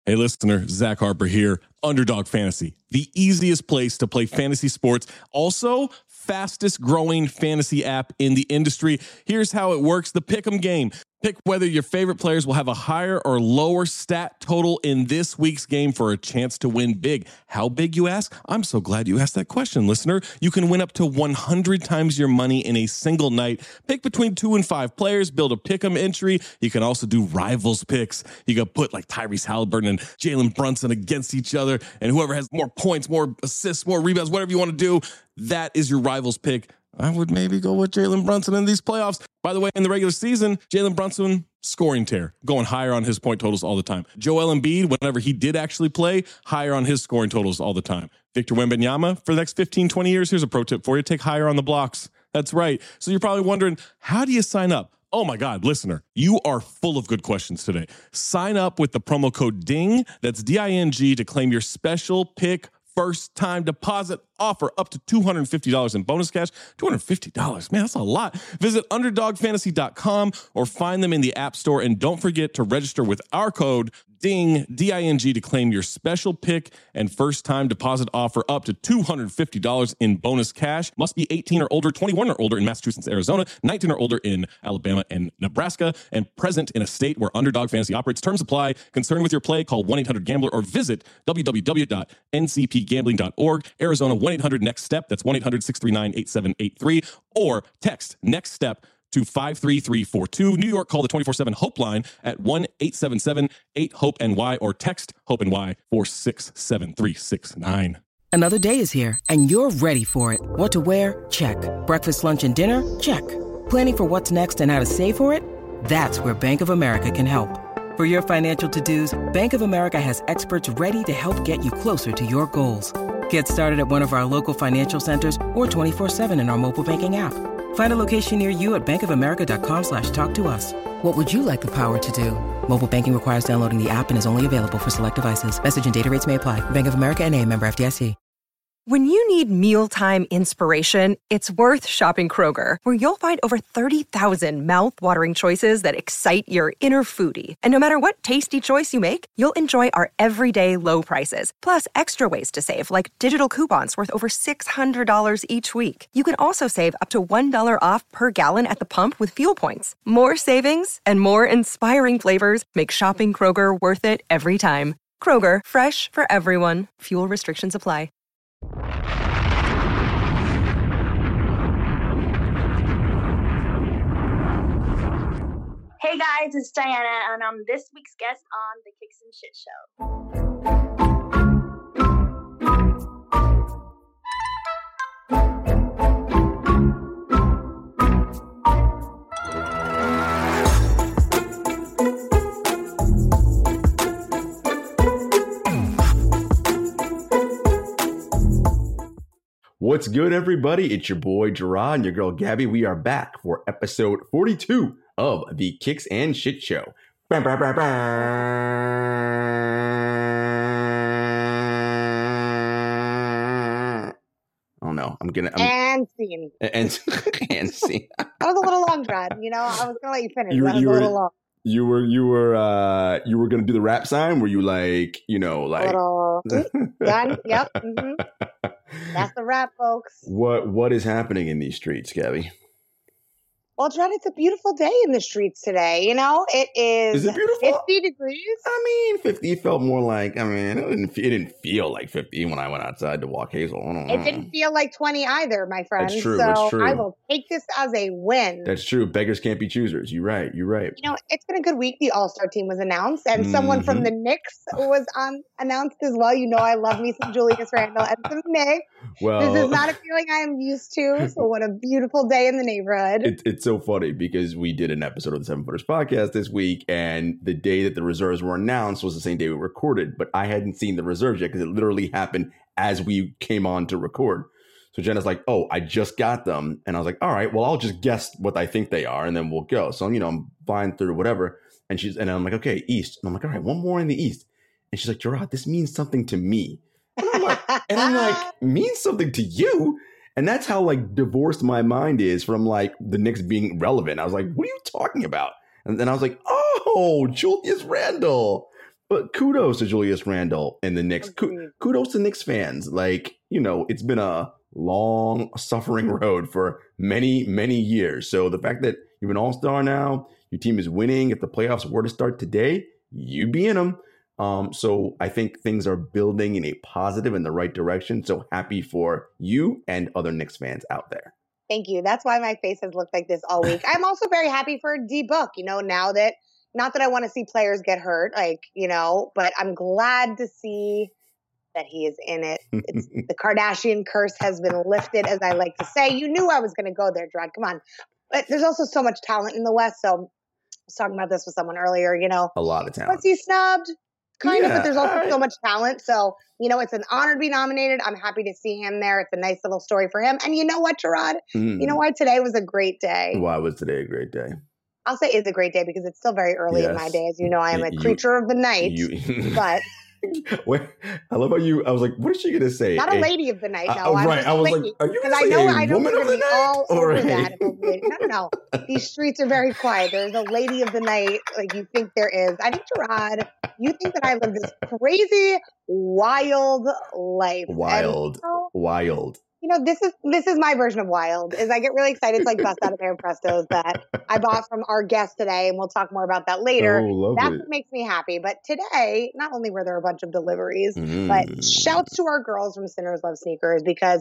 Hey, listener, Zach Harper here. Underdog Fantasy, the easiest place to play fantasy sports. Also, fastest growing fantasy app in the industry. Here's how it works. The Pick'em game. Pick whether your favorite players will have a higher or lower stat total in this week's game for a chance to win big. How big, you ask? I'm so glad you asked that question, listener. You can win up to 100 times your money in a single night. Pick between 2 and 5 players. Build a Pick'em entry. You can also do rivals picks. You can put like Tyrese Halliburton and Jalen Brunson against each other, and whoever has more points, more assists, more rebounds, whatever you want to do, that is your rivals pick. I would maybe go with Jalen Brunson in these playoffs. By the way, in the regular season, Jalen Brunson, scoring tear, going higher on his point totals all the time. Joel Embiid, whenever he did actually play, higher on his scoring totals all the time. Victor Wembanyama, for the next 15, 20 years, here's a pro tip for you. Take higher on the blocks. That's right. So you're probably wondering, how do you sign up? Oh my God, listener, you are full of good questions today. Sign up with the promo code DING, that's D-I-N-G, to claim your special pick first time deposit offer up to $250 in bonus cash. $250, man, that's a lot. Visit underdogfantasy.com or find them in the App Store. And don't forget to register with our code DING, D-I-N-G, to claim your special pick and first time deposit offer up to $250 in bonus cash. Must be 18 or older, 21 or older in Massachusetts, Arizona, 19 or older in Alabama and Nebraska, and present in a state where Underdog Fantasy operates. Terms apply. Concerned with your play, call 1-800-GAMBLER or visit www.ncpgambling.org. Arizona, 1-800-NEXT-STEP. That's 1-800-639-8783. Or text NEXT STEP to 53342. New York, call the 24/7 Hope line at 1-877-8-HOPE-NY or text HOPE-NY 467-369. Another day is here, and you're ready for it. What to wear? Check. Breakfast, lunch, and dinner? Check. Planning for what's next and how to save for it? That's where Bank of America can help. For your financial to-dos, Bank of America has experts ready to help get you closer to your goals. Get started at one of our local financial centers or 24/7 in our mobile banking app. Find a location near you at bankofamerica.com/talktous. What would you like the power to do? Mobile banking requires downloading the app and is only available for select devices. Message and data rates may apply. Bank of America N.A., member FDIC. When you need mealtime inspiration, it's worth shopping Kroger, where you'll find over 30,000 mouth-watering choices that excite your inner foodie. And no matter what tasty choice you make, you'll enjoy our everyday low prices, plus extra ways to save, like digital coupons worth over $600 each week. You can also save up to $1 off per gallon at the pump with fuel points. More savings and more inspiring flavors make shopping Kroger worth it every time. Kroger, fresh for everyone. Fuel restrictions apply. Hey guys, it's Diana, and I'm this week's guest on the Kicks and Shit Show. What's good, everybody? It's your boy Gerard and your girl Gabby. We are back for episode 42 of the Kicks and Shit Show. Oh no, and scene. And scene. That was a little long, Brad. You know, I was gonna let you finish. That was a little long. You were gonna do the rap sign. Were you like, you know, like a little done? Yep. Mm-hmm. That's the rap, folks. What is happening in these streets, Gabby? Well, John, it's a beautiful day in the streets today. You know, it is. Is it beautiful? 50 degrees. I mean, 50 felt more like, it didn't feel like 50 when I went outside to walk Hazel. I don't know. It didn't feel like 20 either, my friend. That's true. So That's true. I will take this as a win. That's true. Beggars can't be choosers. You're right. You're right. You know, it's been a good week. The All-Star team was announced, and someone from the Knicks was announced as well. You know, I love me some Julius Randle and some Knicks. Well, this is not a feeling I am used to. So what a beautiful day in the neighborhood. It's so funny because we did an episode of the Seven Footers podcast this week, and the day that the reserves were announced was the same day we recorded, but I hadn't seen the reserves yet because it literally happened as we came on to record. So Jenna's like, oh, I just got them. And I was like, all right, well, I'll just guess what I think they are and then we'll go. So, you know, I'm flying through whatever. And I'm like, okay, East. And I'm like, all right, one more in the East. And she's like, Gerard, this means something to me. And I'm like, means something to you? And that's how like divorced my mind is from like the Knicks being relevant. I was like, what are you talking about? And then I was like, oh, Julius Randle. But kudos to Julius Randle and the Knicks. Kudos to Knicks fans. Like, it's been a long, suffering road for many, many years. So the fact that you're an all-star now, your team is winning. If the playoffs were to start today, you'd be in them. So I think things are building in a positive and the right direction. So happy for you and other Knicks fans out there. Thank you. That's why my face has looked like this all week. I'm also very happy for D-Book, now that, not that I want to see players get hurt, but I'm glad to see that he is in it. The Kardashian curse has been lifted, as I like to say. You knew I was going to go there, Gerard. Come on. But there's also so much talent in the West. So I was talking about this with someone earlier, A lot of talent. Was he snubbed? Kind of, but there's also so much talent. So, it's an honor to be nominated. I'm happy to see him there. It's a nice little story for him. And you know what, Gerard? You know why today was a great day? Why was today a great day? I'll say it's a great day because it's still very early in my day. As you know, I am a creature of the night. But wait, I love how I was like, what is she going to say? Not a lady of the night. No, right. I was like, are you going to say I know woman of the night? All over that. No. These streets are very quiet. There's a lady of the night like you think there is. I think, Gerard, you think that I live this crazy, wild life. Wild. This is my version of wild, is I get really excited to bust out a pair of Prestos that I bought from our guest today, and we'll talk more about that later. That's what makes me happy. But today, not only were there a bunch of deliveries, but shouts to our girls from Sinners Love Sneakers, because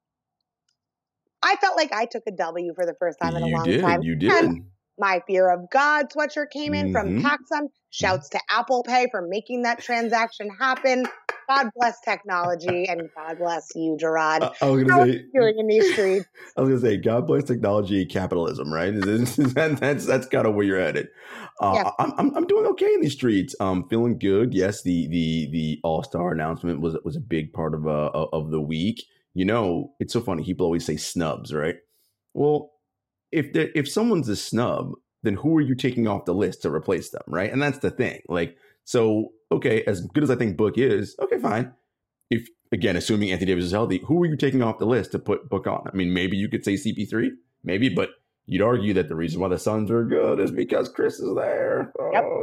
I felt like I took a W for the first time in a long time. You did. And my Fear of God sweatshirt came in from PacSun. Shouts to Apple Pay for making that transaction happen. God bless technology, and God bless you, Gerard. I was going to say, doing in these streets. I was going to say, God bless technology, capitalism, right? That's kind of where you're headed. I'm doing okay in these streets. Feeling good. Yes, the All-Star announcement was a big part of the week. It's so funny. People always say snubs, right? Well, if someone's a snub, then who are you taking off the list to replace them, right? And that's the thing. So, okay, as good as I think Book is, okay, fine. If, again, assuming Anthony Davis is healthy, who are you taking off the list to put Book on? I mean, maybe you could say CP3, maybe, but you'd argue that the reason why the Suns are good is because Chris is there.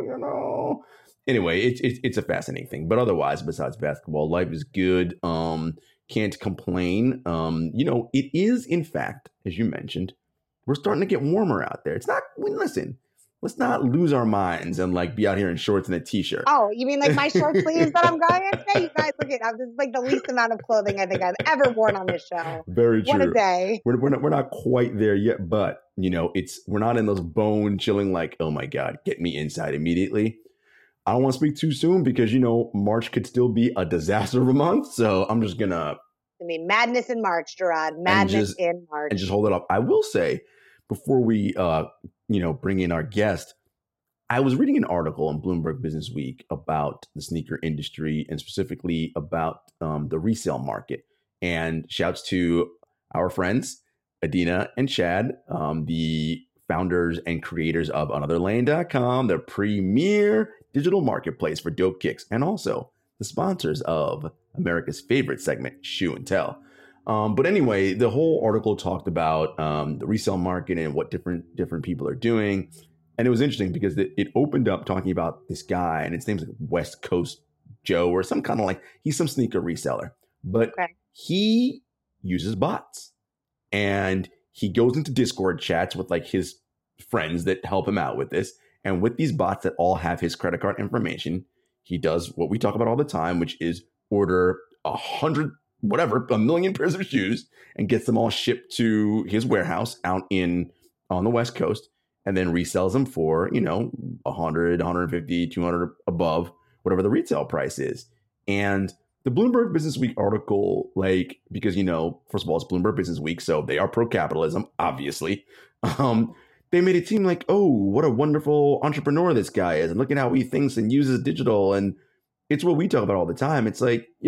Anyway, it's a fascinating thing. But otherwise, besides basketball, life is good. Can't complain. It is, in fact, as you mentioned, we're starting to get warmer out there. It's not, listen, let's not lose our minds and be out here in shorts and a t-shirt. Oh, you mean my short sleeves that I'm going in today? You guys, look at this is the least amount of clothing I think I've ever worn on this show. Very true. What a day. We're not quite there yet, but we're not in those bone chilling oh my God, get me inside immediately. I don't want to speak too soon because March could still be a disaster of a month. So I'm just gonna madness in March, Gerard. Madness in March. And just hold it up. I will say, before we bring in our guest, I was reading an article in Bloomberg Business Week about the sneaker industry and specifically about the resale market. And shouts to our friends, Adina and Chad, the founders and creators of AnotherLane.com, the premier digital marketplace for dope kicks, and also the sponsors of America's favorite segment, Shoe and Tell. But anyway, the whole article talked about the resale market and what different people are doing. And it was interesting because it opened up talking about this guy, and his name's West Coast Joe, or some kind of he's some sneaker reseller. But he uses bots. And he goes into Discord chats with his friends that help him out with this. And with these bots that all have his credit card information, he does what we talk about all the time, which is order 100 a million pairs of shoes and gets them all shipped to his warehouse out on the West Coast, and then resells them for, 100, 150, 200 above whatever the retail price is. And the Bloomberg Business Week article, because, first of all, it's Bloomberg Business Week, so they are pro-capitalism, obviously. They made it seem what a wonderful entrepreneur this guy is, and look at how he thinks and uses digital. And it's what we talk about all the time. It's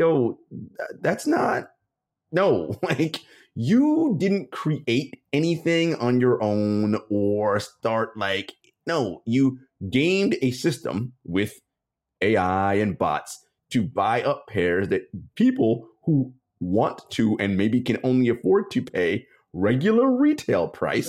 that's not, no, you didn't create anything on your own or start no, you gamed a system with AI and bots to buy up pairs that people who want to and maybe can only afford to pay regular retail price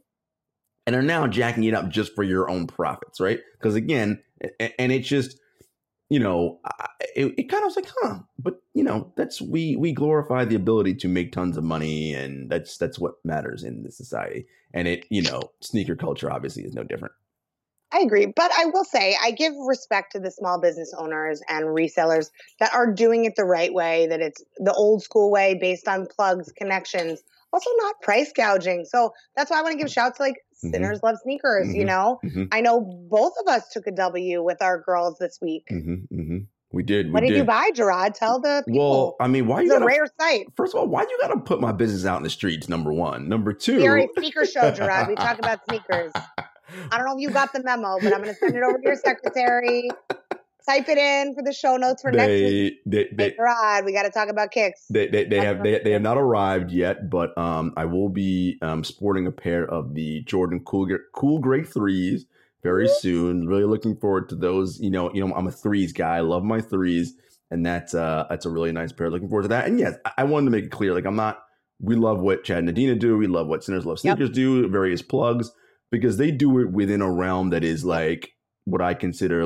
and are now jacking it up just for your own profits, right? Because again, and it's just, it kind of was like, but we glorify the ability to make tons of money, and that's what matters in this society. And sneaker culture obviously is no different. I agree. But I will say, I give respect to the small business owners and resellers that are doing it the right way, that it's the old school way based on plugs, connections, also not price gouging. So that's why I want to give shouts to Sinners Love Sneakers, I know both of us took a W with our girls this week. We did. What did you buy, Gerard? Tell the people. Well, I mean, why it's a rare sight. First of all, why you got to put my business out in the streets, number one? Number two. We are a sneaker show, Gerard. We talk about sneakers. I don't know if you got the memo, but I'm going to send it over to your secretary. Type it in for the show notes for next week. Gerard, we got to talk about kicks. They have not arrived yet, but I will be sporting a pair of the Jordan Cool Grey 3s very soon. Really looking forward to those. I'm a threes guy. I love my threes, and that's a really nice pair. Looking forward to that. And yes, I wanted to make it clear, we love what Chad and Adina do. We love what Sinners Love Sneakers do, various plugs, because they do it within a realm that is what I consider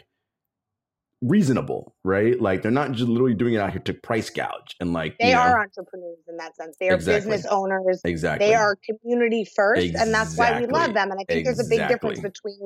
reasonable, right? They're not just literally doing it out here to price gouge. And they are entrepreneurs in that sense. They are business owners. Exactly. They are community first. And that's why we love them. And I think there's a big difference between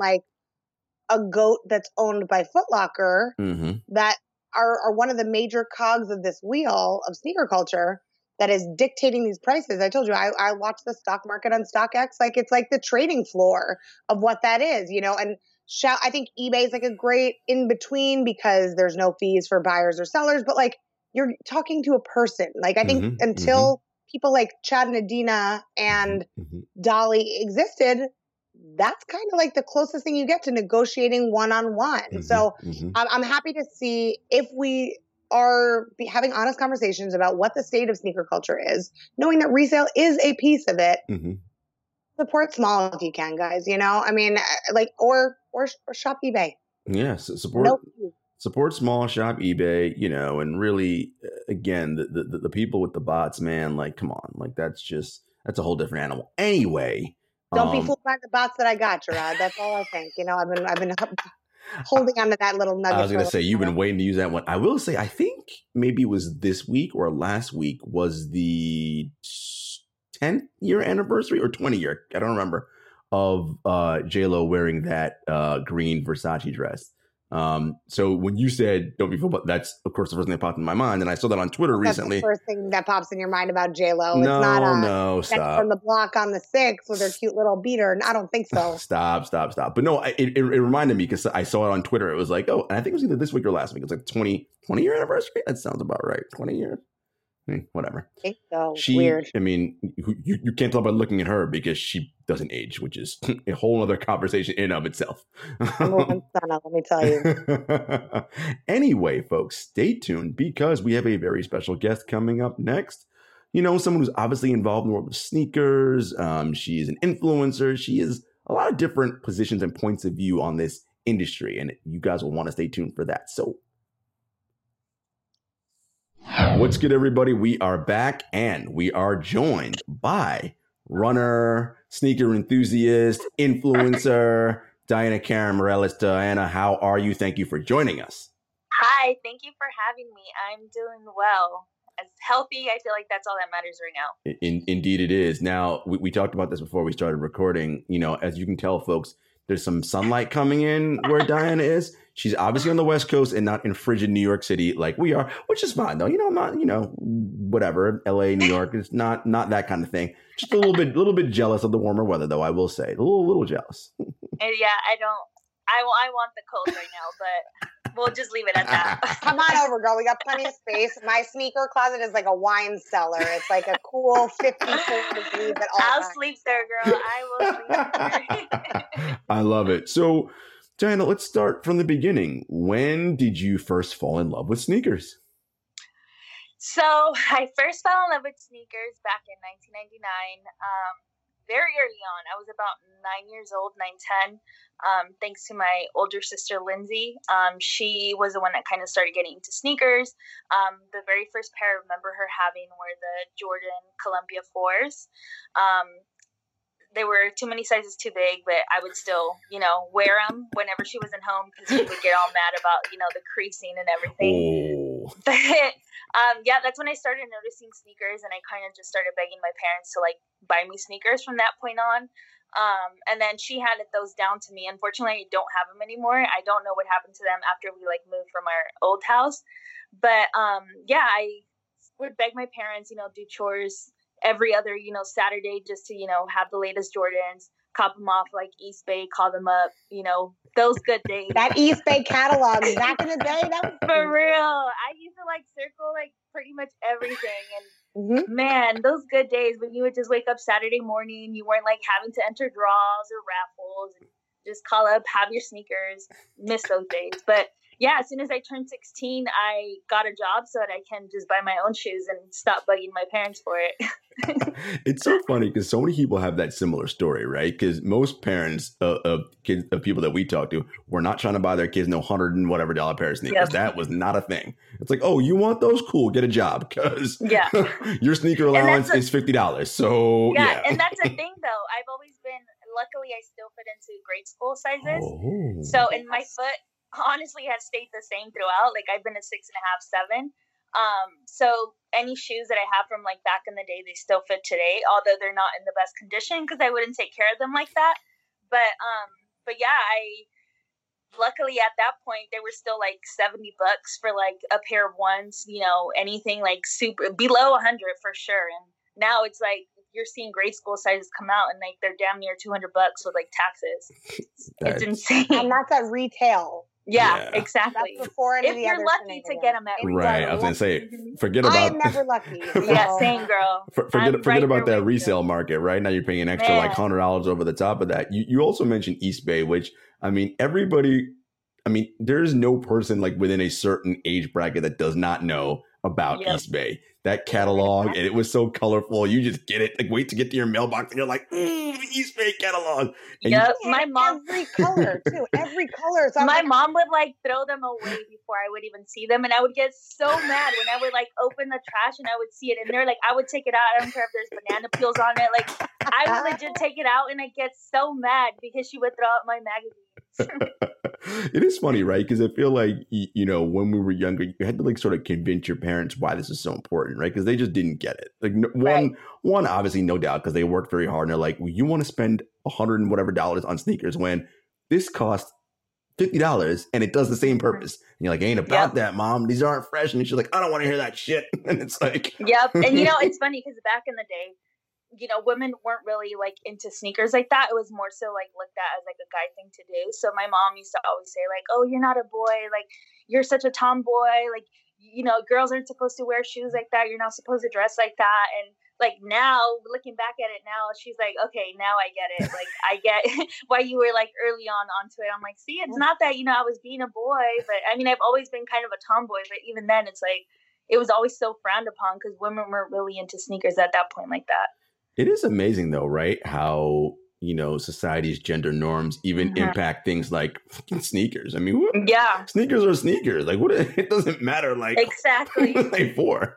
a GOAT that's owned by Foot Locker that are one of the major cogs of this wheel of sneaker culture that is dictating these prices. I told you, I watch the stock market on StockX. It's like the trading floor of what that is, and I think eBay is a great in between because there's no fees for buyers or sellers, but you're talking to a person. I think until people like Chad and Adina and Dolly existed, that's kind of the closest thing you get to negotiating one-on-one. So I'm happy to see if we are having honest conversations about what the state of sneaker culture is, knowing that resale is a piece of it. Support small if you can, guys. I mean, or shop eBay. Yeah, support small, shop eBay. And really, again, the people with the bots, man. Come on, that's a whole different animal. Anyway, don't be fooled by the bots that I got, Gerard. That's all I think. I've been holding on to that little nugget. I was going to say, you've been waiting to use that one. I will say, I think maybe it was this week or last week was the 10th year anniversary or 20 year. I don't remember, of J-Lo wearing that green Versace dress. So when you said don't be fooled, but that's of course the first thing that popped in my mind, and I saw that on Twitter recently. That's the first thing that pops in your mind about J-Lo. No, it's not no, stop. From the block on the 6 with her cute little beater. I don't think so. Stop. But no, it reminded me because I saw it on Twitter. It was and I think it was either this week or last week. It was 20 year anniversary. That sounds about right. 20 years. Whatever. I think so. Weird. I mean, you can't tell by looking at her because she doesn't age, which is a whole other conversation in and of itself. Let me tell you. Anyway, folks, stay tuned because we have a very special guest coming up next. Someone who's obviously involved in the world of sneakers. She is an influencer. She is a lot of different positions and points of view on this industry, and you guys will want to stay tuned for that. So, what's good, everybody? We are back, and we are joined by runner, sneaker enthusiast, influencer, Diana Karen Morales. Diana, how are you? Thank you for joining us. Hi, thank you for having me. I'm doing well. As healthy, I feel like that's all that matters right now. Indeed it is. Now, we talked about this before we started recording. As you can tell, folks, there's some sunlight coming in where Diana is. She's obviously on the West Coast and not in frigid New York City like we are, which is fine though. I'm not, whatever, LA, New York, it's not that kind of thing. Just a little bit jealous of the warmer weather though, I will say. A little jealous. Yeah, I want the cold right now, but we'll just leave it at that. Come on over, girl. We got plenty of space. My sneaker closet is like a wine cellar. It's like a cool 54 degrees at all I'll times. sleep there, girl. I will sleep there. I love it. So, Diana, let's start from the beginning. When did you first fall in love with sneakers? So I first fell in love with sneakers back in 1999. Very early on. I was about 9 years old, 9, 10, thanks to my older sister, Lindsay. She was the one that kind of started getting into sneakers. The very first pair I remember her having were the Jordan Columbia 4s. they were too many sizes too big, but I would still, wear them whenever she wasn't home because she would get all mad about, the creasing and everything. Oh. But that's when I started noticing sneakers, and I kind of just started begging my parents to like buy me sneakers from that point on. And then she handed those down to me. Unfortunately, I don't have them anymore. I don't know what happened to them after we like moved from our old house. But I would beg my parents, do chores every other, Saturday just to, have the latest Jordans, cop them off like East Bay, call them up, those good days. That East Bay catalog back in the day, that was for real. I used to like circle like pretty much everything, and man, those good days when you would just wake up Saturday morning, you weren't like having to enter draws or raffles, and just call up, have your sneakers. Miss those days. But yeah, as soon as I turned 16, I got a job so that I can just buy my own shoes and stop bugging my parents for it. It's so funny because so many people have that similar story, right? Because most parents of kids, of people that we talk to, were not trying to buy their kids no $100 and whatever pair of sneakers. Yep. That was not a thing. It's like, oh, you want those? Cool, get a job because your sneaker allowance is $50. So yeah, and that's a thing though. I've always been, luckily, I still fit into grade school sizes. Oh. So, and my foot honestly has stayed the same throughout. Like I've been a 6.5, 7. So any shoes that I have from like back in the day, they still fit today, although they're not in the best condition because I wouldn't take care of them like that. But yeah, luckily at that point they were still like $70 for like a pair of ones, anything like super below 100 for sure. And now it's like you're seeing grade school sizes come out and like they're damn near $200 with like taxes. It's insane. And that's at retail. Yeah, exactly. That's before any if of the you're other lucky to get them at retail. Right, I was going to say, forget about... I am never lucky. Yeah, same girl. Forget about that resale market, right? Now you're paying an extra like $100 over the top of that. You also mentioned East Bay, which, there's no person like within a certain age bracket that does not know about East Bay. That catalog, and it was so colorful. You just get it. Like, wait to get to your mailbox, and you're like, the East Bay catalog. And my mom, every color too, every color. So my mom would like throw them away before I would even see them, and I would get so mad when I would like open the trash and I would see it in there. Like I would take it out. I don't care if there's banana peels on it. Like I would legit take it out, and I get so mad because she would throw out my magazines. It is funny, right? Because I feel like, when we were younger, you had to like sort of convince your parents why this is so important, right? Because they just didn't get it. Like one, obviously, no doubt, because they worked very hard and they're like, well, you want to spend $100 and whatever on sneakers when this costs $50 and it does the same purpose. And you're like, ain't about that, Mom. These aren't fresh. And she's like, I don't want to hear that shit. And it's like, yep. And it's funny because back in the day, women weren't really like into sneakers like that. It was more so like looked at as like a guy thing to do. So my mom used to always say like, oh, you're not a boy. Like you're such a tomboy. Like, girls aren't supposed to wear shoes like that. You're not supposed to dress like that. And like now looking back at it now, she's like, okay, now I get it. Like I get why you were like early onto it. I'm like, see, it's not that, I was being a boy, but I've always been kind of a tomboy, but even then it's like, it was always so frowned upon because women weren't really into sneakers at that point like that. It is amazing, though, right? How, society's gender norms even impact things like sneakers. Sneakers are sneakers. Like, what? It doesn't matter. Like, exactly. What are they for?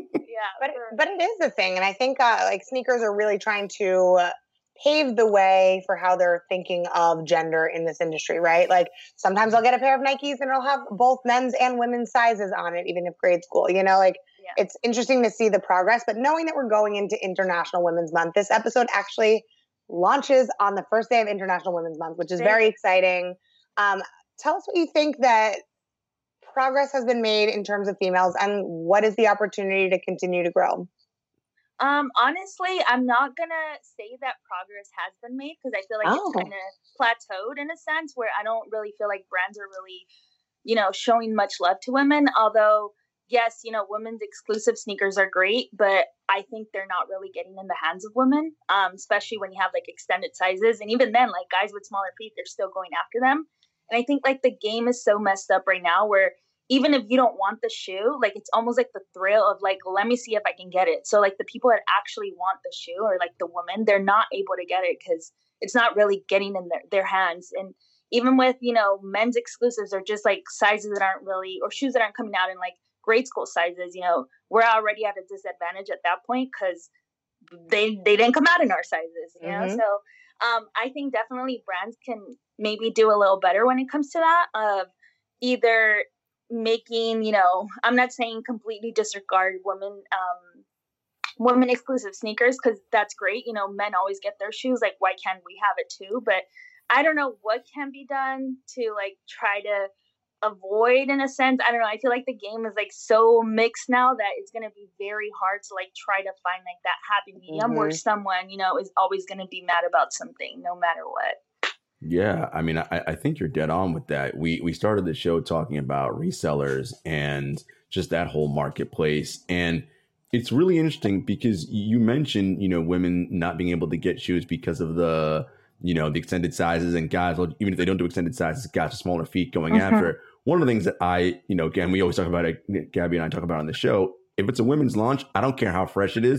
But it is a thing. And I think like sneakers are really trying to pave the way for how they're thinking of gender in this industry, right? Like sometimes I'll get a pair of Nikes and it'll have both men's and women's sizes on it, even if grade school, It's interesting to see the progress, but knowing that we're going into International Women's Month, this episode actually launches on the first day of International Women's Month, which is very exciting. Tell us what you think that progress has been made in terms of females and what is the opportunity to continue to grow? Honestly, I'm not going to say that progress has been made because I feel like it's kind of plateaued in a sense where I don't really feel like brands are really, showing much love to women, although yes, women's exclusive sneakers are great, but I think they're not really getting in the hands of women, especially when you have like extended sizes. And even then, like guys with smaller feet, they're still going after them. And I think like the game is so messed up right now where even if you don't want the shoe, like it's almost like the thrill of like, let me see if I can get it. So like the people that actually want the shoe or like the woman, they're not able to get it because it's not really getting in their hands. And even with, men's exclusives are just like sizes that aren't really, or shoes that aren't coming out in like grade school sizes, we're already at a disadvantage at that point because they didn't come out in our sizes, you know? So I think definitely brands can maybe do a little better when it comes to that, of either making, you know, I'm not saying completely disregard women exclusive sneakers, because that's great. You know, men always get their shoes. Like, why can't we have it too? But I don't know what can be done to like try to avoid, in a sense. I don't know. I feel like the game is like so mixed now that it's going to be very hard to like try to find like that happy medium where someone, you know, is always going to be mad about something no matter what. Yeah, I mean, I think you're dead on with that. We started the show talking about resellers and just that whole marketplace. And it's really interesting because you mentioned, you know, women not being able to get shoes because of the, you know, the extended sizes, and guys, even if they don't do extended sizes, guys with smaller feet going after it. One of the things that I, you know, again, we always talk about it, Gabby and I talk about on the show, if it's a women's launch, I don't care how fresh it is.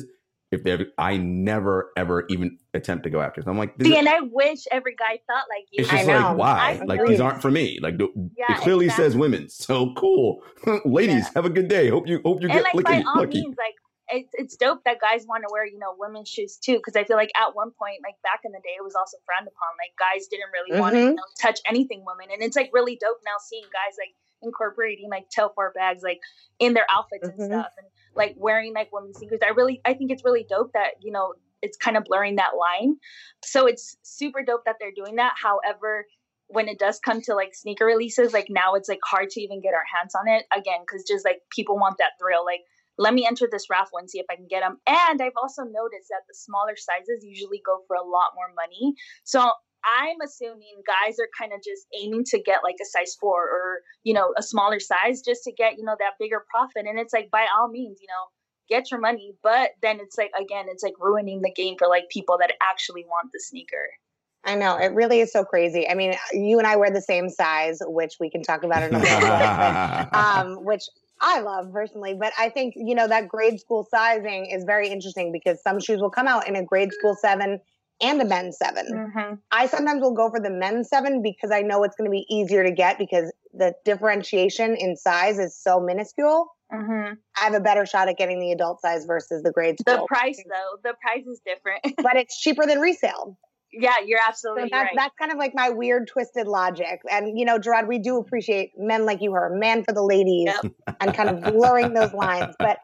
I never, ever even attempt to go after it. I'm like, and I wish every guy thought like you. It's just like, why? Like, these aren't for me. Like, it clearly says women's. So cool. Ladies, have a good day. Hope you get like, by all means, like, it's dope that guys want to wear, you know, women's shoes too. Because I feel like at one point, like back in the day, it was also frowned upon. Like, guys didn't really want to, you know, touch anything women. And it's like really dope now seeing guys like incorporating like Telfar bags like in their outfits and stuff, and like wearing like women's sneakers. I think it's really dope that, you know, it's kind of blurring that line. So it's super dope that they're doing that. However, when it does come to like sneaker releases, like now it's like hard to even get our hands on it again, because just like people want that thrill. Like, let me enter this raffle and see if I can get them. And I've also noticed that the smaller sizes usually go for a lot more money. So I'm assuming guys are kind of just aiming to get like a size 4 or, you know, a smaller size just to get, you know, that bigger profit. And it's like, by all means, you know, get your money. But then it's like, again, it's like ruining the game for like people that actually want the sneaker. I know. It really is so crazy. I mean, you and I wear the same size, which we can talk about in a little bit, which I love personally. But I think, you know, that grade school sizing is very interesting because some shoes will come out in a grade school 7 and a men's 7. I sometimes will go for the men's 7 because I know it's going to be easier to get because the differentiation in size is so minuscule. I have a better shot at getting the adult size versus the grade school. The price, though, the price is different. But it's cheaper than resale. Yeah, you're absolutely right. That's kind of like my weird, twisted logic. And, you know, Gerard, we do appreciate men like you are a man for the ladies and kind of blurring those lines. But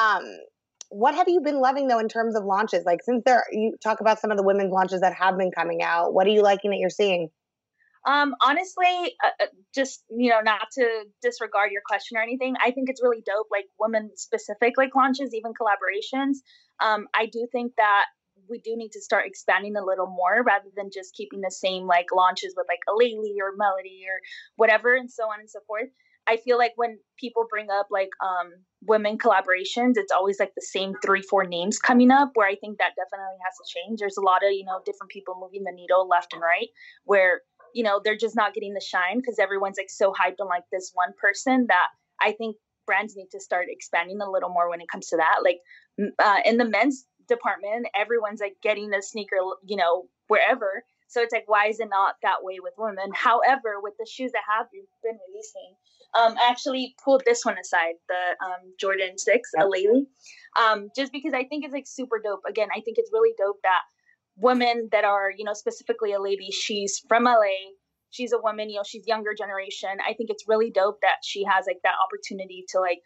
what have you been loving, though, in terms of launches? Like, since you talk about some of the women's launches that have been coming out, what are you liking that you're seeing? Honestly, just, you know, not to disregard your question or anything, I think it's really dope, like women-specific like launches, even collaborations. I do think that we do need to start expanding a little more rather than just keeping the same like launches with like Aleali or Melody or whatever and so on and so forth. I feel like when people bring up like women collaborations, it's always like the same 3-4 names coming up, where I think that definitely has to change. There's a lot of, you know, different people moving the needle left and right, where, you know, they're just not getting the shine because everyone's like so hyped on like this one person, that I think brands need to start expanding a little more when it comes to that. Like in the men's department, everyone's like getting a sneaker, you know, wherever. So it's like, why is it not that way with women? However, with the shoes that have been releasing, I actually pulled this one aside, the Jordan 6 Aleali, just because I think it's like super dope. Again, I think it's really dope that women that are, you know, specifically a lady, she's from LA, she's a woman, you know, she's younger generation. I think it's really dope that she has like that opportunity to like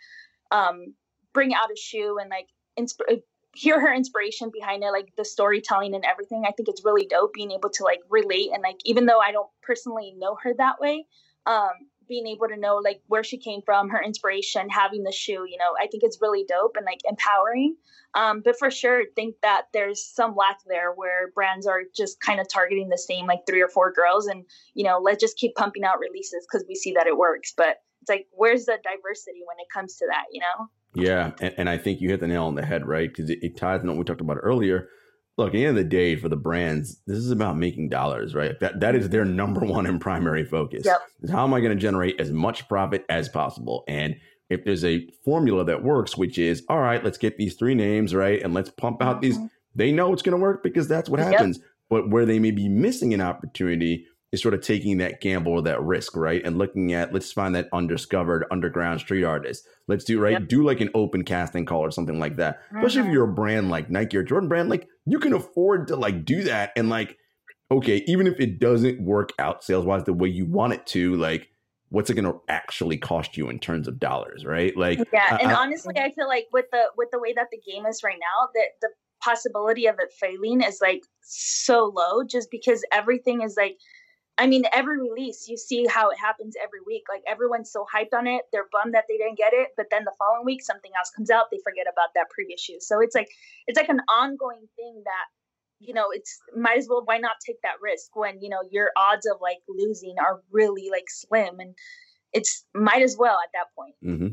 bring out a shoe and like hear her inspiration behind it, like the storytelling and everything. I think it's really dope being able to like relate, and like even though I don't personally know her that way, being able to know like where she came from, her inspiration, having the shoe, you know, I think it's really dope and like empowering. But for sure, think that there's some lack there where brands are just kind of targeting the same like 3 or 4 girls, and, you know, let's just keep pumping out releases because we see that it works. But it's like, where's the diversity when it comes to that, you know? Yeah. And I think you hit the nail on the head, right? Because it ties into what we talked about earlier. Look, at the end of the day, for the brands, this is about making dollars, right? That is their number one and primary focus. Is how am I going to generate as much profit as possible? And if there's a formula that works, which is, all right, let's get these 3 names, right? And let's pump out these, they know it's going to work because that's what happens. But where they may be missing an opportunity is sort of taking that gamble or that risk, right? And looking at, let's find that undiscovered underground street artist. Let's do, right? Yep. Do like an open casting call or something like that. Especially if you're a brand like Nike or Jordan Brand, like you can afford to like do that. And like, okay, even if it doesn't work out sales wise the way you want it to, like, what's it going to actually cost you in terms of dollars, right? Like, yeah. And honestly, I feel like with the way that the game is right now, that the possibility of it failing is like so low, just because everything is like, I mean, every release, you see how it happens every week. Like everyone's so hyped on it. They're bummed that they didn't get it. But then the following week, something else comes out. They forget about that previous shoe. So it's like an ongoing thing that, you know, it's might as well, why not take that risk when, you know, your odds of like losing are really like slim, and it's might as well at that point. Mm-hmm.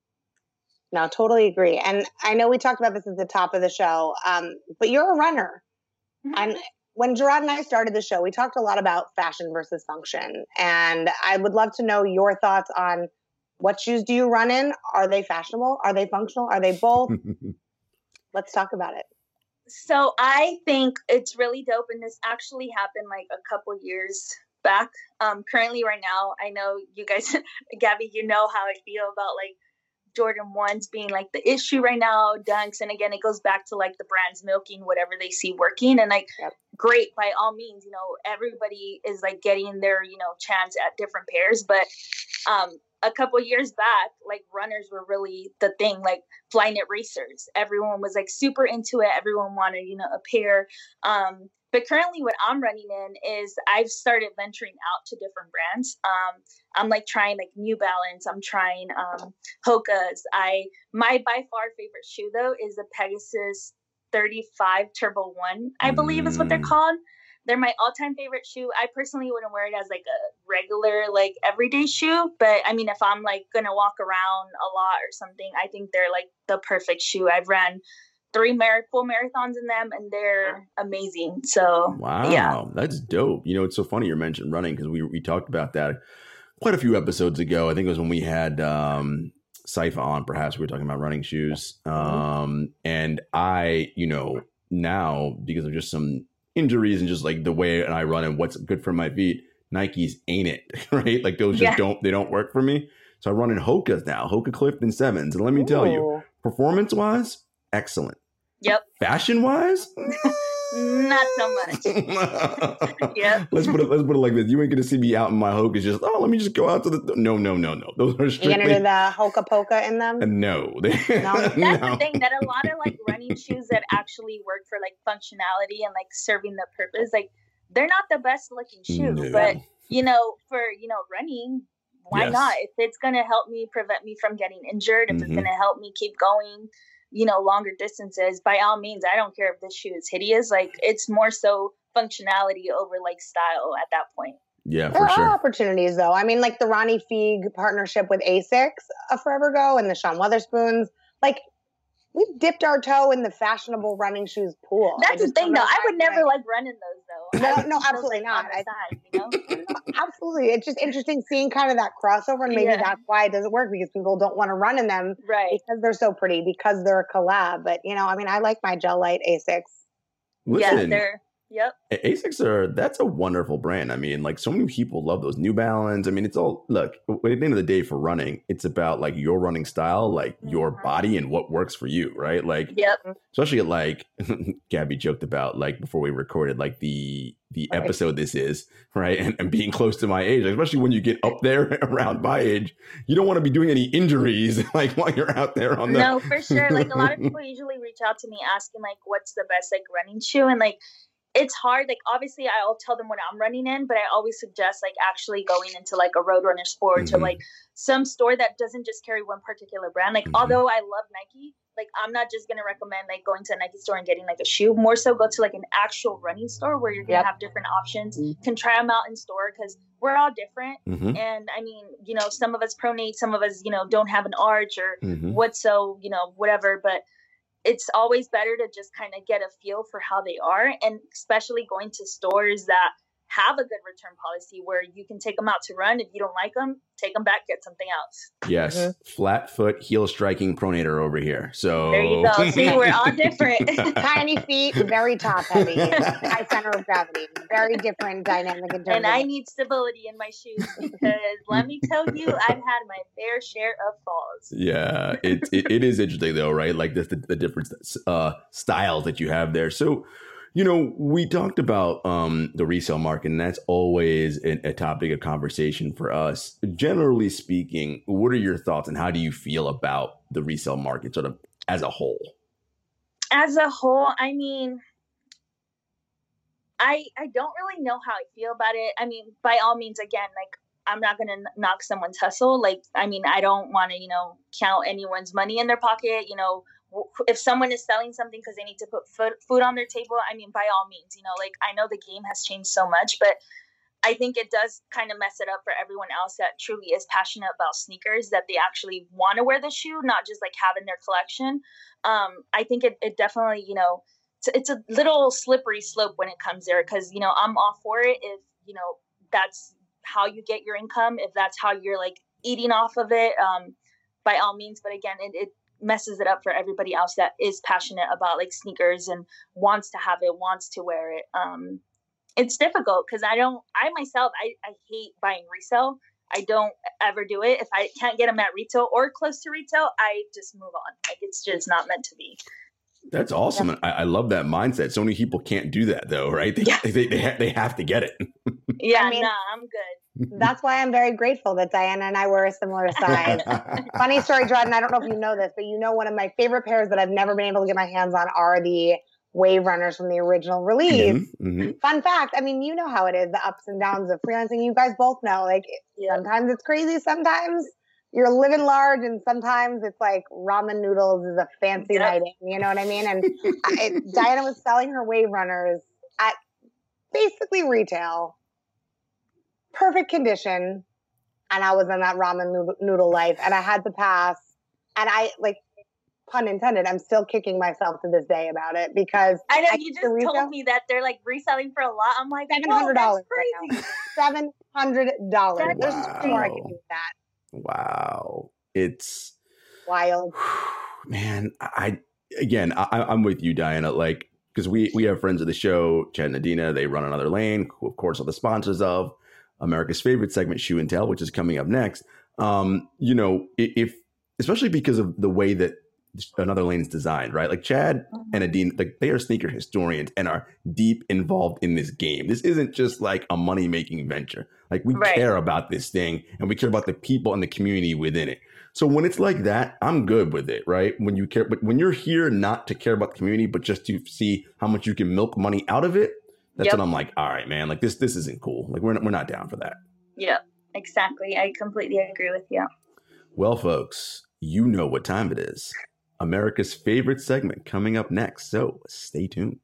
No, totally agree. And I know we talked about this at the top of the show, but you're a runner. Mm-hmm. And when Gerard and I started the show, we talked a lot about fashion versus function. And I would love to know your thoughts on what shoes do you run in? Are they fashionable? Are they functional? Are they both? Let's talk about it. So I think it's really dope, and this actually happened like a couple years back. Currently right now, I know you guys, Gabby, you know how I feel about like Jordan 1s being like the issue right now, Dunks. And again, it goes back to like the brands milking whatever they see working, and like, great, by all means, you know, everybody is like getting their, you know, chance at different pairs. But a couple years back, like runners were really the thing, like Flyknit racers. Everyone was like super into it. Everyone wanted, you know, a pair. But currently what I'm running in is I've started venturing out to different brands. I'm like trying like New Balance. I'm trying Hoka's. My by far favorite shoe though is the Pegasus 35 Turbo 1, I believe is what they're called. They're my all-time favorite shoe. I personally wouldn't wear it as like a regular, like everyday shoe. But I mean, if I'm like going to walk around a lot or something, I think they're like the perfect shoe. I've ran 3 full marathons in them, and they're amazing. So, wow, yeah. That's dope. You know, it's so funny you mentioned running, because we talked about that quite a few episodes ago. I think it was when we had Saifa on, perhaps. We were talking about running shoes. And I, you know, now because of just some injuries and just like the way I run and what's good for my feet, Nikes ain't it, right? Like those just don't work for me. So I run in Hoka's now, Hoka Clifton 7s. And let me tell you, performance wise, excellent. Yep. Fashion wise, not so much. Yep. Let's put it like this. You ain't gonna see me out in my Hoka's just, let me just go out to the no. Those are strictly. You gonna do the Hoka Polka in them? No. That's the thing, that a lot of like running shoes that actually work for like functionality and like serving the purpose, like they're not the best looking shoe. No. But you know, for running, why not? If it's gonna help me prevent me from getting injured, if it's gonna help me keep going, longer distances, by all means. I don't care if this shoe is hideous. Like, it's more so functionality over like style at that point. Yeah, there for sure. are opportunities though. I mean, like the Ronnie Fieg partnership with ASICS forever ago, and the Sean Weatherspoons. Like, we've dipped our toe in the fashionable running shoes pool. That's the thing, though. I would never like running those, though. No, absolutely not. Absolutely. It's just interesting seeing kind of that crossover, and maybe that's why it doesn't work, because people don't want to run in them, right? Because they're so pretty, because they're a collab. But I mean, I like my Gel Light ASICS. Listen, they're. Yep. ASICS that's a wonderful brand. I mean, like, so many people love those New Balance. I mean, it's all, look, at the end of the day for running, it's about like your running style, like your body and what works for you, right? Like, especially like Gabby joked about, like, before we recorded, like the episode this is, right? And being close to my age, like, especially when you get up there around my age, you don't want to be doing any injuries like while you're out there on the. No, for sure. Like, a lot of people usually reach out to me asking like, what's the best like running shoe? And like, it's hard. Like, obviously I'll tell them what I'm running in, but I always suggest like actually going into like a Roadrunner Sports or like some store that doesn't just carry one particular brand. Like, although I love Nike, like, I'm not just going to recommend like going to a Nike store and getting like a shoe. More so go to like an actual running store where you're going to have different options, can try them out in store, because we're all different. And I mean, some of us pronate, some of us, don't have an arch or whatever, but it's always better to just kind of get a feel for how they are, and especially going to stores that have a good return policy where you can take them out to run. If you don't like them, take them back, get something else. Yes. Flat foot, heel striking pronator over here. So there you go. See, we're all different. Tiny feet, very top heavy, high center of gravity, very different dynamic. And I need stability in my shoes because let me tell you, I've had my fair share of falls. Yeah, it is interesting though, right? Like the different styles that you have there. So, we talked about the resale market, and that's always a topic of conversation for us. Generally speaking, what are your thoughts and how do you feel about the resale market sort of as a whole? As a whole, I mean, I don't really know how I feel about it. I mean, by all means, again, like, I'm not going to knock someone's hustle. Like, I mean, I don't want to, count anyone's money in their pocket. If someone is selling something because they need to put food on their table, I mean, by all means, like, I know the game has changed so much, but I think it does kind of mess it up for everyone else that truly is passionate about sneakers, that they actually want to wear the shoe, not just like having their collection. I think it definitely, it's a little slippery slope when it comes there because, I'm all for it if, that's how you get your income, if that's how you're like eating off of it, by all means. But again, it messes it up for everybody else that is passionate about like sneakers and wants to have it, wants to wear it. It's difficult because I myself hate buying resale. I don't ever do it. If I can't get them at retail or close to retail, I just move on. Like, it's just not meant to be. That's awesome. Yeah. I love that mindset. So many people can't do that though, right? They have to get it. Yeah, I mean, I'm good. That's why I'm very grateful that Diana and I were a similar size. Funny story, Jordan, I don't know if you know this, but one of my favorite pairs that I've never been able to get my hands on are the Wave Runners from the original release. Mm-hmm. Fun fact, I mean, you know how it is, the ups and downs of freelancing. You guys both know, like, sometimes it's crazy, sometimes you're living large, and sometimes it's like ramen noodles is a fancy night in, you know what I mean? And Diana was selling her Wave Runners at basically retail, perfect condition, and I was in that ramen noodle life, and I had to pass, and I, like, pun intended, I'm still kicking myself to this day about it because I know you just told me that they're like reselling for a lot. I'm like, $700 right now. $700. There's no more I can do with that. Wow, it's wild, man. I'm with you, Diana. Like, because we have friends of the show, Chad and Adina. They run Another Lane, who of course are the sponsors of America's favorite segment, Shoe and Tell, which is coming up next. If especially because of the way that Another Lane is designed, right? Like Chad and Adina, like they are sneaker historians and are deep involved in this game. This isn't just like a money making venture. Like we care about this thing and we care about the people and the community within it. So when it's like that, I'm good with it, right? When you care, but when you're here not to care about the community, but just to see how much you can milk money out of it, that's when I'm like, all right, man, like this isn't cool. Like we're not down for that. Yeah, exactly. I completely agree with you. Well, folks, you know what time it is. America's favorite segment coming up next. So stay tuned.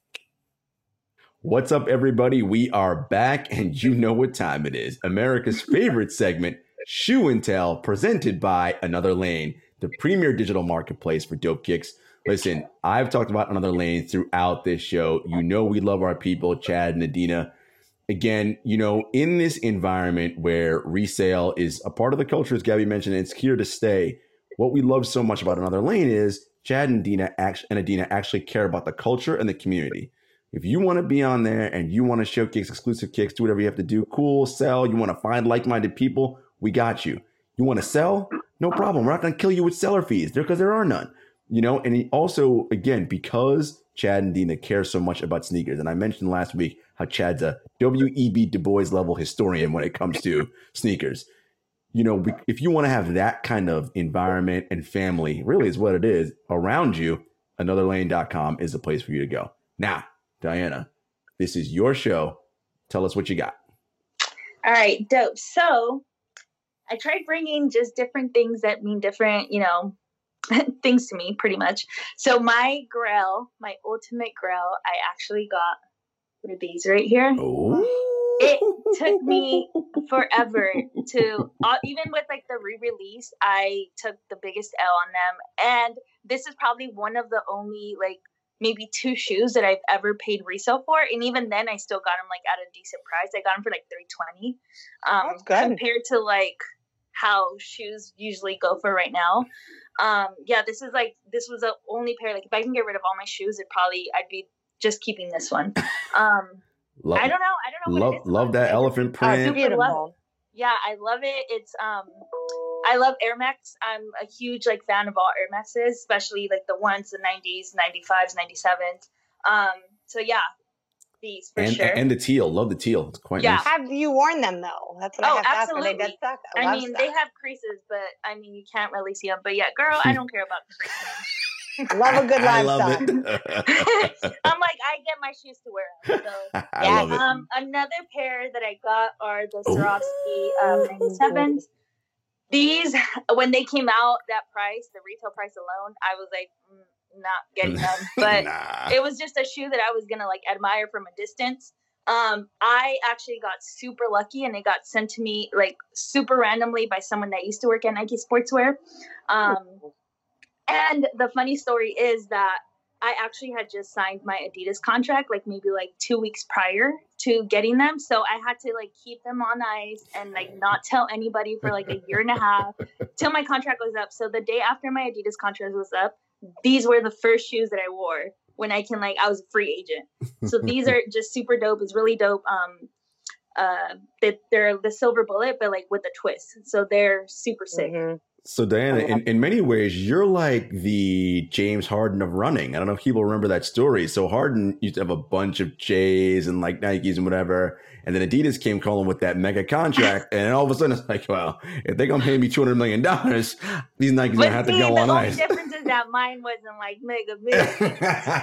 What's up, everybody? We are back, and you know what time it is. America's favorite segment, Shoe and Tell, presented by Another Lane, the premier digital marketplace for dope kicks. Listen, I've talked about Another Lane throughout this show. You know we love our people, Chad and Adina. Again, in this environment where resale is a part of the culture, as Gabby mentioned, it's here to stay. What we love so much about Another Lane is Chad and Adina actually care about the culture and the community. If you want to be on there and you want to showcase exclusive kicks, do whatever you have to do. Cool, sell. You want to find like-minded people? We got you. You want to sell? No problem. We're not going to kill you with seller fees because there are none. And also, again, because Chad and Adina care so much about sneakers, and I mentioned last week how Chad's a W.E.B. Du Bois level historian when it comes to sneakers. If you want to have that kind of environment and family, really is what it is, around you, anotherlane.com is the place for you to go. Now, Diana, this is your show. Tell us what you got. All right, dope. So I tried bringing just different things that mean different, things to me, pretty much. So my grail, my ultimate grail, I actually got one of these right here. Oh. It took me forever to, even with like the re-release, I took the biggest L on them. And this is probably one of the only like maybe 2 shoes that I've ever paid resale for, and even then I still got them like at a decent price. I got them for like $320, compared to like how shoes usually go for right now. This was the only pair. Like if I can get rid of all my shoes, I'd be just keeping this one. I don't know. Love that elephant print. Beautiful. Yeah, I love it. It's I love Air Max. I'm a huge like fan of all Air Maxes, especially like the ones, the 90s, 95s, 97s. So yeah, these for sure. And the teal. Love the teal. It's quite nice. Have you worn them though? That's what I have to ask. Are they dead stock? I mean, they have creases, but I mean, you can't really see them. But yeah, girl, I don't care about the creases. Love a good lifestyle. I love it. I'm like, I get my shoes to wear them. So. I love it. Another pair that I got are the Swarovski 97s. These, when they came out, that price, the retail price alone, I was like, not getting them. But It was just a shoe that I was gonna like admire from a distance. I actually got super lucky, and it got sent to me like super randomly by someone that used to work at Nike Sportswear. And the funny story is that I actually had just signed my Adidas contract, like maybe like 2 weeks prior to getting them. So I had to like keep them on ice and like not tell anybody for like a year and a half till my contract was up. So the day after my Adidas contract was up, these were the first shoes that I wore when I was a free agent. So these are just super dope. It's really dope. They're the silver bullet, but like with a twist. So they're super sick. Mm-hmm. So Diana, in many ways, you're like the James Harden of running. I don't know if people remember that story. So Harden used to have a bunch of J's and like Nikes and whatever. And then Adidas came calling with that mega contract. And all of a sudden it's like, well, if they're going to pay me $200 million, these Nikes going to have to go on ice. The only difference is that mine wasn't like mega big.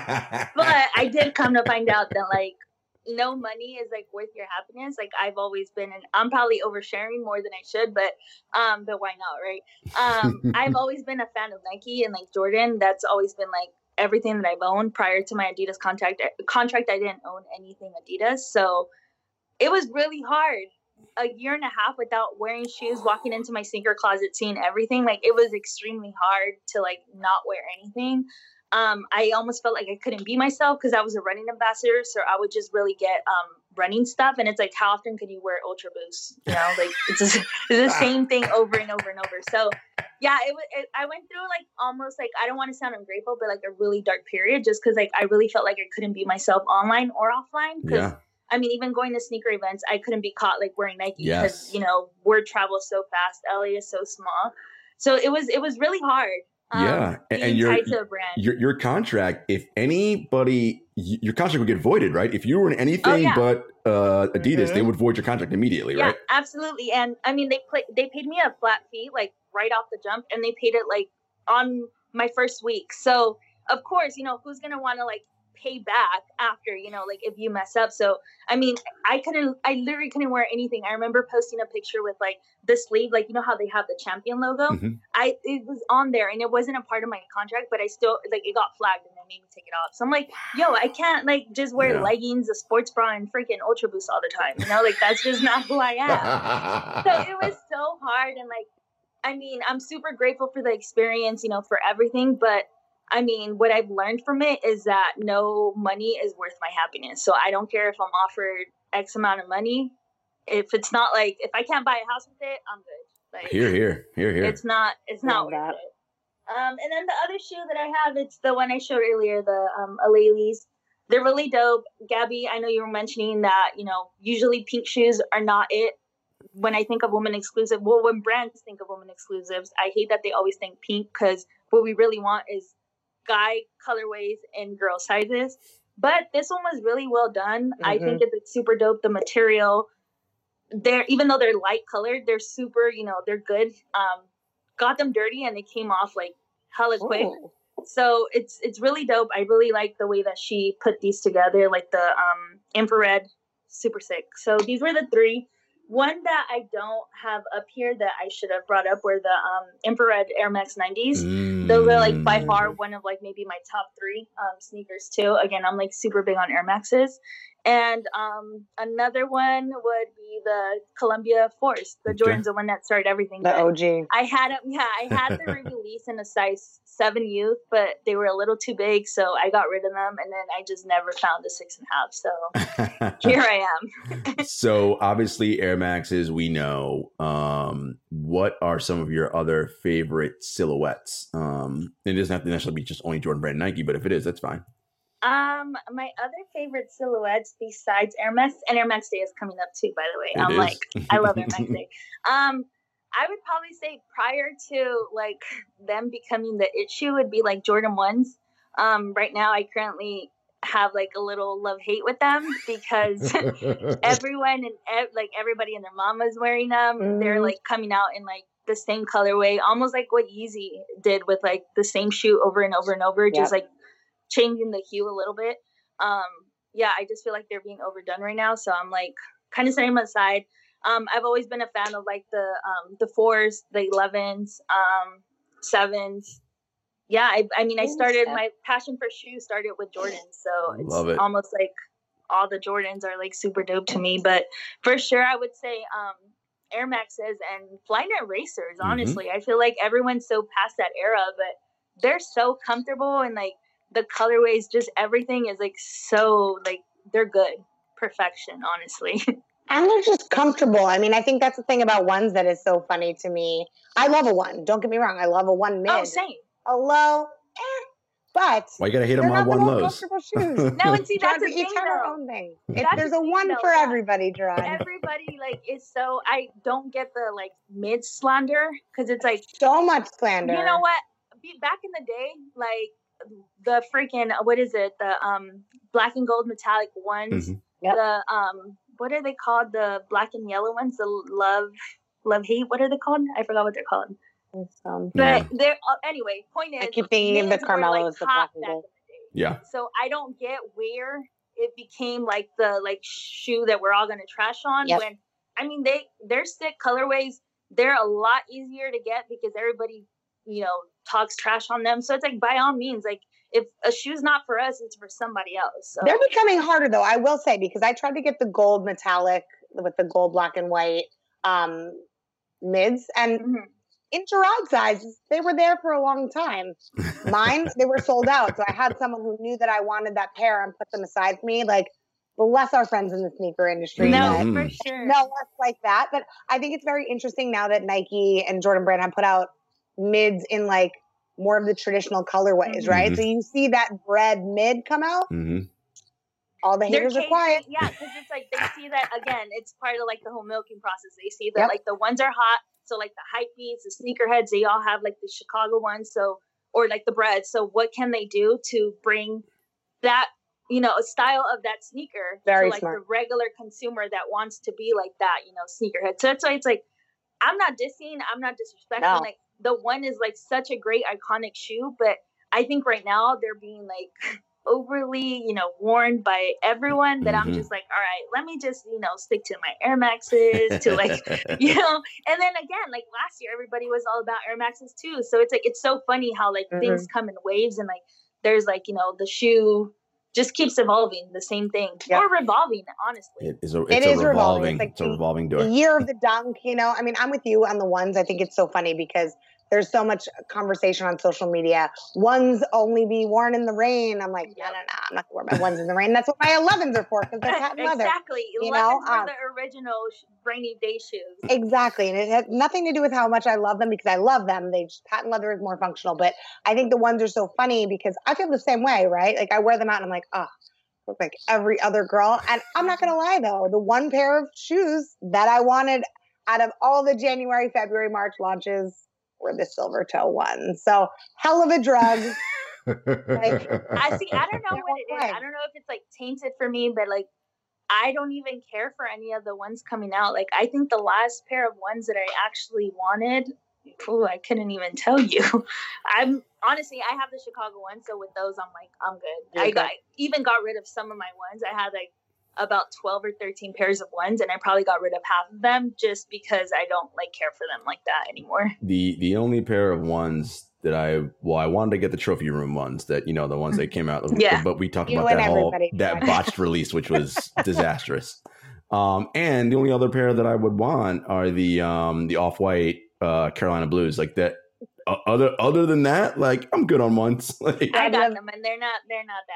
But I did come to find out that like, no money is like worth your happiness. Like I've always been, and I'm probably oversharing more than I should, but why not, right? I've always been a fan of Nike and like Jordan. That's always been like everything that I've owned. Prior to my Adidas contract, I didn't own anything Adidas, so it was really hard. A year and a half without wearing shoes, walking into my sneaker closet, seeing everything. Like it was extremely hard to like not wear anything. I almost felt like I couldn't be myself because I was a running ambassador. So I would just really get running stuff. And it's like, how often can you wear Ultra Boost? You know, like it's the same thing over and over and over. So yeah, I went through like almost like, I don't want to sound ungrateful, but like a really dark period just because like I really felt like I couldn't be myself online or offline. Because I mean, even going to sneaker events, I couldn't be caught like wearing Nike because, you know, word travels so fast. LA is so small. So it was really hard. And your contract, if anybody, your contract would get voided, right? If you were in anything but Adidas, they would void your contract immediately, right? Yeah, absolutely. And I mean, they paid me a flat fee, like right off the jump, and they paid it like on my first week. So of course, you know, who's going to want to like pay back after, you know, like if you mess up. So, I mean, I literally couldn't wear anything. I remember posting a picture with like the sleeve, like, you know how they have the champion logo. It was on there and it wasn't a part of my contract, but I still like it got flagged and they made me take it off. So I'm like, yo, I can't like just wear leggings, a sports bra and freaking Ultra Boost all the time. You know, like that's just not who I am. So it was so hard. And like, I mean, I'm super grateful for the experience, you know, for everything, but I mean, what I've learned from it is that no money is worth my happiness. So I don't care if I'm offered X amount of money. If it's not like, if I can't buy a house with it, I'm good. Like, Here. It's not worth it. And then the other shoe that I have, it's the one I showed earlier, the Alelis. They're really dope. Gabby, I know you were mentioning that, you know, usually pink shoes are not it. When I think of women exclusive, well, when brands think of women exclusives, I hate that they always think pink because what we really want is guy colorways and girl sizes. But this one was really well done. I think it's super dope. The material, even though they're light colored, they're super, you know, they're good. Got them dirty and they came off like hella quick. So it's really dope. I really like the way that she put these together, like the infrared, super sick. So these were the 3. One that I don't have up here that I should have brought up were the infrared Air Max 90s. Those were like by far one of like maybe my top 3 sneakers too. Again, I'm like super big on Air Maxes. And another one would be the Columbia Force. The Jordan's the one that started everything. The OG. I had them. Yeah, I had the re-release in a size 7 youth, but they were a little too big, so I got rid of them. And then I just never found the 6.5. So here I am. So obviously Air Maxes, we know. What are some of your other favorite silhouettes? It doesn't have to necessarily be just only Jordan Brand Nike, but if it is, that's fine. My other favorite silhouettes besides Air Max, and Air Max Day is coming up too, by the way. I love Air Max Day. I would probably say prior to like them becoming the it shoe would be like Jordan 1s. Right now I currently have like a little love-hate with them because everyone and like everybody and their mama is wearing them. Mm-hmm. They're like coming out in like the same colorway, almost like what Yeezy did with like the same shoe over and over and over, just like changing the hue a little bit. I just feel like they're being overdone right now. So I'm like kind of setting them aside. I've always been a fan of like the 4s, the 11s, 7s. Yeah, I mean, I started my passion for shoes started with Jordans. So it's almost like all the Jordans are like super dope to me. But for sure, I would say Air Maxes and Flyknit Racers. Honestly, I feel like everyone's so past that era, but they're so comfortable and like the colorways, just everything is like so like they're good, perfection, honestly. And they're just comfortable. I mean, I think that's the thing about ones that is so funny to me. I love a one. Don't get me wrong. I love a one mid. Oh, same. A low, but why you gotta hit them on one lows? No, and see that's the thing. Each have our own thing. There's a one for everybody, Gerard. Everybody like is so. I don't get the like mid slander because it's like so much slander. You know what? Back in the day, like the freaking what is it? The black and gold metallic ones. Yep. The what are they called? The black and yellow ones. The love hate. What are they called? I forgot what they're called. But they're anyway. Point is, I keep thinking the Carmelos, the black and gold. Yeah. So I don't get where it became like the like shoe that we're all gonna trash on. Yep. When I mean they're sick colorways. They're a lot easier to get because everybody talks trash on them. So it's like by all means, like if a shoe's not for us, it's for somebody else. So. They're becoming harder though. I will say because I tried to get the gold metallic with the gold black and white mids and. Mm-hmm. In Gerard's eyes, they were there for a long time. Mine, they were sold out. So I had someone who knew that I wanted that pair and put them aside for me. Like, bless our friends in the sneaker industry. No, for sure. No less like that. But I think it's very interesting now that Nike and Jordan Brand have put out mids in like more of the traditional colorways, right? So you see that bread mid come out. All the haters are quiet. Yeah, because it's like they see that, again, it's part of like the whole milking process. They see that like the ones are hot. So like the hype beats, the sneakerheads, they all have like the Chicago ones. So, or like the bread. So what can they do to bring that, a style of that sneaker to like smart. The regular consumer that wants to be like that, sneakerhead. So that's why it's like, I'm not dissing, I'm not disrespecting. No. Like the one is like such a great iconic shoe, but I think right now they're being like overly, worn by everyone that I'm just like, all right, let me just, stick to my Air Maxes to like, and then again, like last year, everybody was all about Air Maxes too. So it's like, it's so funny how like things come in waves and like, there's like, the shoe just keeps evolving, the same thing or revolving, honestly. It's a revolving, it's a revolving door. The year of the dunk, I mean, I'm with you on the ones. I think it's so funny because there's so much conversation on social media. Ones only be worn in the rain. I'm like, no, I'm not going to wear my ones in the rain. That's what my 11s are for because they're patent leather. Exactly. 11s are the original rainy day shoes. Exactly. And it has nothing to do with how much I love them because I love them. Patent leather is more functional. But I think the ones are so funny because I feel the same way, right? Like I wear them out and I'm like, look like every other girl. And I'm not going to lie though. The one pair of shoes that I wanted out of all the January, February, March launches were the silver toe ones. So hell of a drug. I don't know what it is. I don't know if it's like tainted for me, but like I don't even care for any of the ones coming out. Like I think the last pair of ones that I actually wanted, I couldn't even tell you. I have the Chicago ones, so with those I'm like, I'm good. I even got rid of some of my ones. I had like about 12 or 13 pairs of ones, and I probably got rid of half of them just because I don't like care for them like that anymore. The only pair of ones that I wanted to get the trophy room ones that, the ones that came out. Yeah. But we talked about that botched release, which was disastrous. And the only other pair that I would want are the Off-White Carolina Blues, like that. Other than that, like I'm good on ones. Like, I got them, and they're not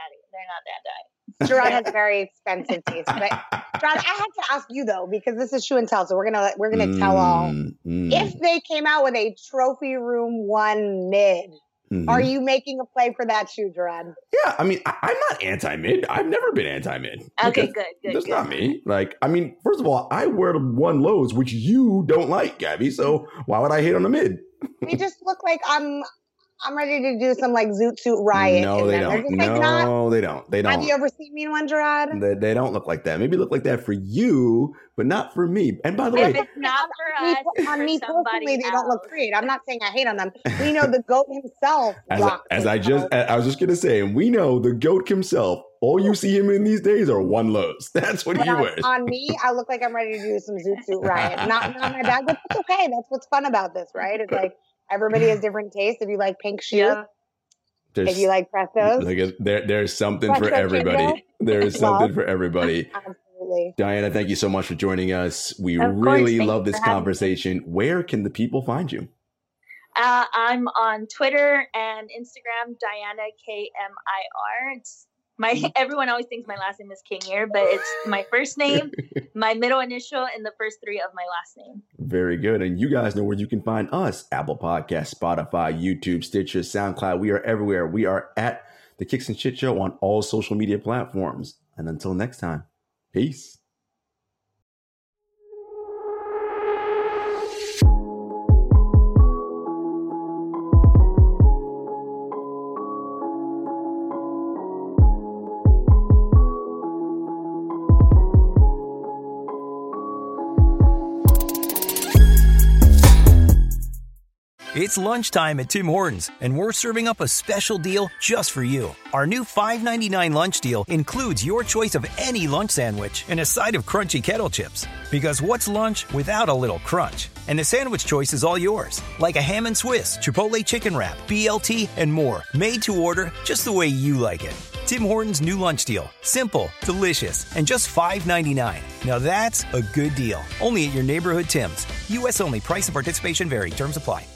that. Gerard has very expensive taste. But Gerard, I have to ask you though, because this is shoe and tell, so we're gonna tell all. If they came out with a trophy room 1 mid, are you making a play for that shoe, Gerard? Yeah, I mean, I'm not anti-mid. I've never been anti-mid. Okay, good. That's not me. Like, I mean, first of all, I wear the 1 lows, which you don't like, Gabby. So why would I hate on the mid? They just look like I'm ready to do some like Zoot Suit Riot. No, they don't. No, they don't. They don't. Have you ever seen me in one, Gerard? They don't look like that. Maybe look like that for you, but not for me. And by the way, if it's not for us, on me personally, they don't look great. I'm not saying I hate on them. We know the GOAT himself. I was just gonna say, and we know the GOAT himself. All you see him in these days are 1 lows. That's what he wears. On me, I look like I'm ready to do some Zoot Suit Riot. Not my bag, but it's okay. That's what's fun about this, right? It's like everybody has different tastes. If you like pink shoes, if you like Prestos, there's something for everybody. There is something for everybody. Absolutely. Diana, thank you so much for joining us. We really love this conversation. Where can the people find you? I'm on Twitter and Instagram, Diana KMIR. It's everyone always thinks my last name is Kingier, but it's my first name, my middle initial, and the first 3 of my last name. Very good. And you guys know where you can find us: Apple Podcasts, Spotify, YouTube, Stitcher, SoundCloud. We are everywhere. We are at The Kicks and Shit Show on all social media platforms. And until next time, peace. It's lunchtime at Tim Hortons, and we're serving up a special deal just for you. Our new $5.99 lunch deal includes your choice of any lunch sandwich and a side of crunchy kettle chips. Because what's lunch without a little crunch? And the sandwich choice is all yours, like a ham and Swiss, Chipotle chicken wrap, BLT, and more, made to order just the way you like it. Tim Hortons' new lunch deal. Simple, delicious, and just $5.99. Now that's a good deal. Only at your neighborhood Tim's. U.S. only. Price and participation vary. Terms apply.